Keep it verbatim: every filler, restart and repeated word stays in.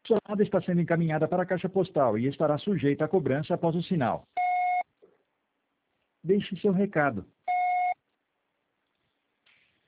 Sua chamada está sendo encaminhada para a caixa postal e estará sujeita a cobrança após o sinal. Deixe seu recado.